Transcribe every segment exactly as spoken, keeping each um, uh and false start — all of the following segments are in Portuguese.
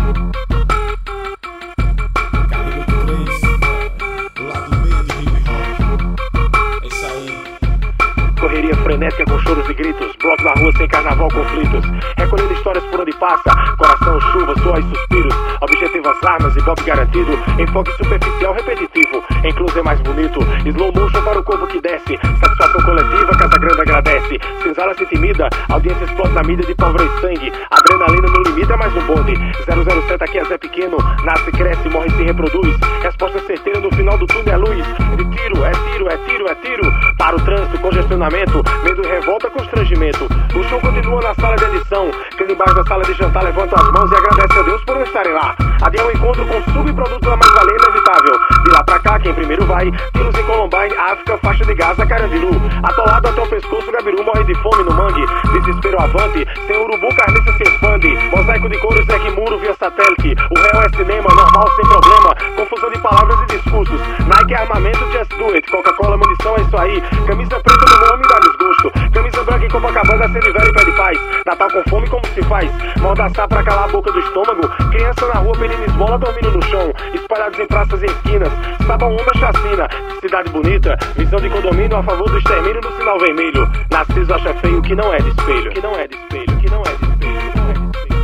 Correria frenética com choros e gritos, bloco na rua sem carnaval, conflitos, recolhendo histórias por onde passa, coração, chuva, suor e suspiros, objetivas armas e bob garantido, enfoque superficial repetitivo, incluso é mais bonito, slow motion para o corpo que desce, satisfação coletiva, Casa Grande agradece, senzala se intimida, audiência explode na mídia de pólvora e sangue, adrenalina no limite é mais um bonde, zero zero sete aqui é Zé Pequeno, nasce, cresce, morre e se reproduz, resposta certeira no final do túnel é luz, de tiro, é tiro, é tiro, é tiro, para o trânsito, congestionamento, medo e revolta, constrangimento. O show continua na sala de edição. Quem embaixo da sala de jantar levanta as mãos e agradece a Deus por não estarem lá. Adiar o encontro com subproduto da mais-valia inevitável. De lá pra cá, quem primeiro vai, tiros em Columbine, África, faixa de Gaza, Carandiru. Atolado até o pescoço, Gabiru morre de fome no mangue. Desespero avante, sem urubu, carniça se expande. Mosaico de cores, é que muro via satélite. O réu é cinema, normal, sem problema. Confusão de palavras e discursos. Nike é armamento, just do it. Coca-Cola, munição, é isso aí. Camisa preta no nome dá desgosto. Camisa branca em Copacabana, sede velho e pede paz. Natal com fome, como se faz? Mordaçar pra calar a boca do estômago. Criança na rua pedindo esmola, dormindo no chão. Espalhados em praças e esquinas. Sabão uma chacina. Cidade bonita, visão de condomínio a favor do extermínio do sinal vermelho. Narciso acha feio que não é de espelho. Que não é de espelho, que não é de espelho, que não é de espelho.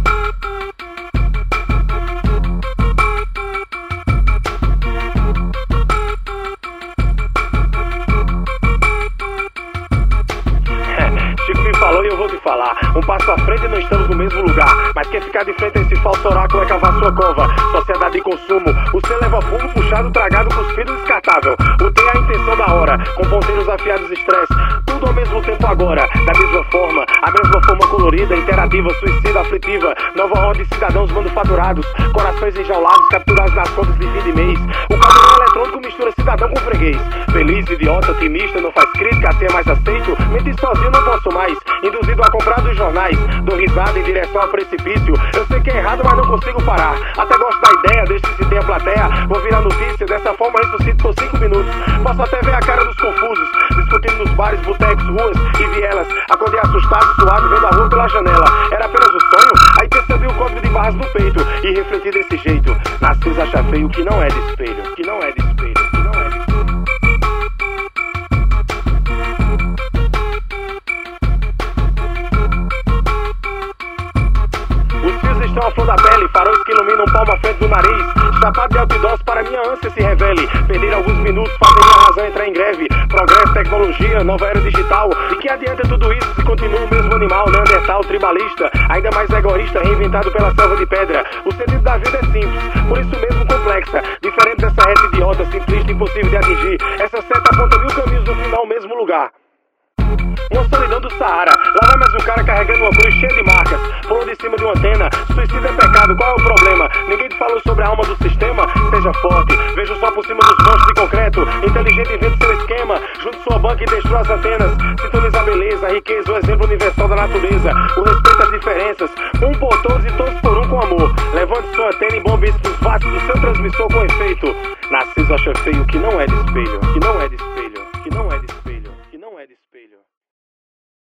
Chico me falou e eu vou te falar. Um passo à frente e não estamos no mesmo lugar. Mas quem ficar de frente a esse falso oráculo é cavar sua cova. Sociedade de consumo. O C leva fumo, puxado, tragado, cuspido, descartável. O T é a intenção da hora. Com ponteiros afiados, estresse. Tudo ao mesmo tempo agora. Da mesma forma. A mesma forma colorida, interativa, suicida, aflitiva. Nova ordem de cidadãos manufaturados. Corações enjaulados, capturados nas contas de fim de mês. O padrão eletrônico mistura cidadão com freguês. Feliz, idiota, otimista, não faz crítica, assim é mais aceito. Mentir sozinho não posso mais. Induzido a comprar dos jornais. Dou risada em direção ao precipício. Eu sei que é errado, mas não consigo parar. Até gosto da ideia, desde que se tenha plateia. Vou virar notícia, dessa forma ressuscito por cinco minutos. Posso até ver a cara dos confusos, discutindo nos bares, botecos, ruas e vielas. Acordei assustado, suado, vendo a rua pela janela. Era apenas um sonho? Aí percebi o código de barras no peito e refleti desse jeito. Narciso acha feio que não é de espelho. Que não é de espelho, que não é de espelho. Estão a flor da pele, faróis que iluminam palmo à frente do nariz. Chapado de outdoors para minha ânsia se revele. Perder alguns minutos, fazer minha razão entrar em greve. Progresso, tecnologia, nova era digital. E que adianta tudo isso se continua o mesmo animal, neandertal, tribalista, ainda mais egoísta, reinventado pela selva de pedra. O sentido da vida é simples, por isso mesmo complexa. Diferente dessa reta idiota, simplista, impossível de atingir. Essa seta aponta mil caminhos no final, mesmo lugar. Uma solidão do Saara. Lá vai mais um cara carregando uma cruz cheia de marcas. Pulou de cima de uma antena. Suicídio é pecado, qual é o problema? Ninguém te falou sobre a alma do sistema? Seja forte, veja só por cima dos monstros de concreto. Inteligente, invente seu esquema. Junte sua banca e destrua as antenas. Sintoniza a beleza, a riqueza, o exemplo universal da natureza. O respeito às diferenças. Um por todos e todos por um com amor. Levante sua antena e bombe isso nos vasos do seu transmissor com efeito. Narciso acha feio que não é de espelho. Que não é de espelho. Que não é de espelho.